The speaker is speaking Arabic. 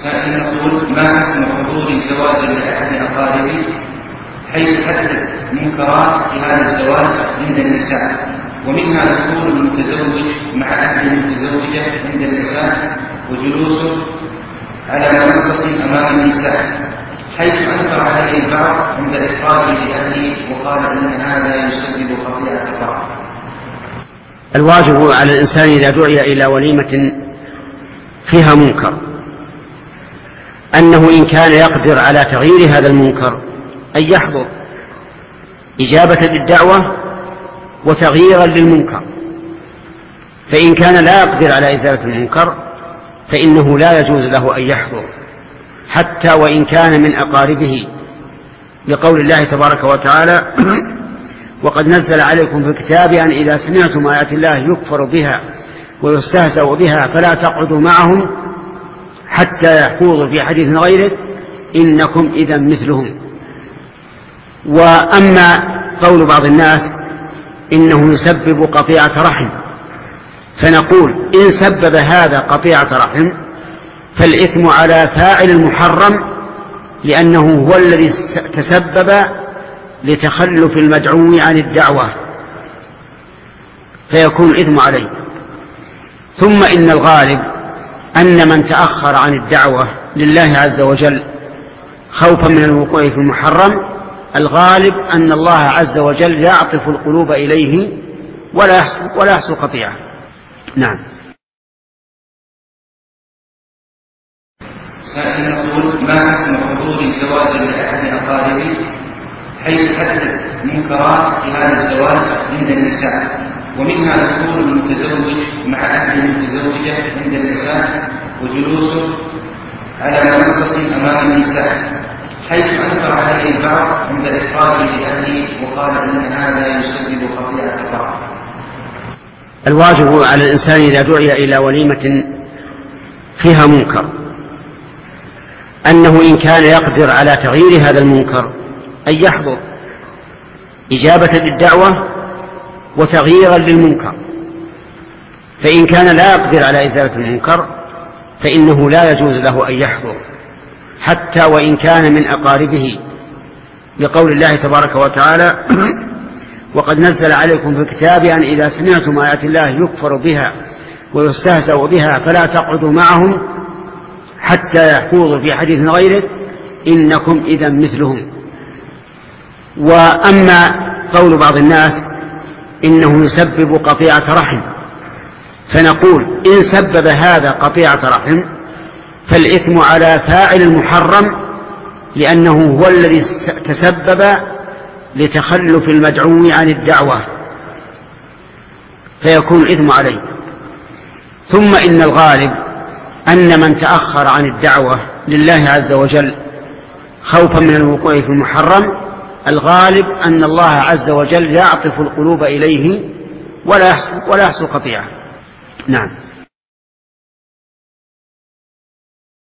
سائل يقول: ما حكم حضور زواج لأحد أقاربي حيث حدث منكرات في هذا الزواج عند النساء، ومنها دخول المتزوج مع أهل المتزوجة عند النساء وجلوسه على منصة أمام النساء، حيث أنكر عليه البعض عند إخراجه لأهله وقال إن هذا يسبب خطيئة البعض. الواجب على الإنسان إذا دعي إلى وليمة فيها منكر أنه إن كان يقدر على تغيير هذا المنكر أن يحضر إجابة للدعوة وتغييرا للمنكر، فإن كان لا يقدر على إزالة المنكر فإنه لا يجوز له أن يحضر حتى وإن كان من أقاربه، لقول الله تبارك وتعالى: وقد نزل عليكم في الكتاب أن إذا سمعتم آيات الله يكفر بها ويستهزأ بها فلا تقعدوا معهم حتى يخوضوا في حديث غيره إنكم إذا مثلهم. وأما قول بعض الناس إنه يسبب قطيعة رحم، فنقول إن سبب هذا قطيعة رحم فالإثم على فاعل المحرم، لأنه هو الذي تسبب لتخلف المدعو عن الدعوة فيكون الإثم عليه. ثم إن الغالب أن من تأخر عن الدعوة لله عز وجل خوفا من الوقوع في المحرم، الغالب أن الله عز وجل يعطف القلوب إليه ولا يحصل قطيعة. نعم. سائل يقول: ما حكم حضور الزواج لأحد أقاربي حيث حدث منكرات في هذا الزواج عند النساء، ومنها دخول المتزوج مع أهل المتزوجة عند النساء وجلوسه على منصة أمام النساء، حيث أنكر عليه البعض عند إخراجه لأهله وقال إن هذا يسبب خطيئة البعض. الواجب على الإنسان إذا دعي إلى وليمة فيها منكر أنه إن كان يقدر على تغيير هذا المنكر أن يحضر إجابة للدعوة وتغييرا للمنكر، فإن كان لا يقدر على إزالة المنكر فإنه لا يجوز له أن يحضر حتى وإن كان من أقاربه، لقول الله تبارك وتعالى: وقد نزل عليكم في الكتاب أن إذا سمعتم آيات الله يكفر بها ويستهزأ بها فلا تقعدوا معهم حتى يخوضوا في حديث غيره إنكم إذا مثلهم. وأما قول بعض الناس إنه يسبب قطيعة رحم، فنقول إن سبب هذا قطيعة رحم فالإثم على فاعل المحرم، لأنه هو الذي تسبب لتخلف المدعو عن الدعوة فيكون الإثم عليه. ثم إن الغالب أن من تأخر عن الدعوة لله عز وجل خوفا من الوقوع في المحرم، الغالب أن الله عز وجل يعطف القلوب إليه ولا يحصل قطيعة. نعم.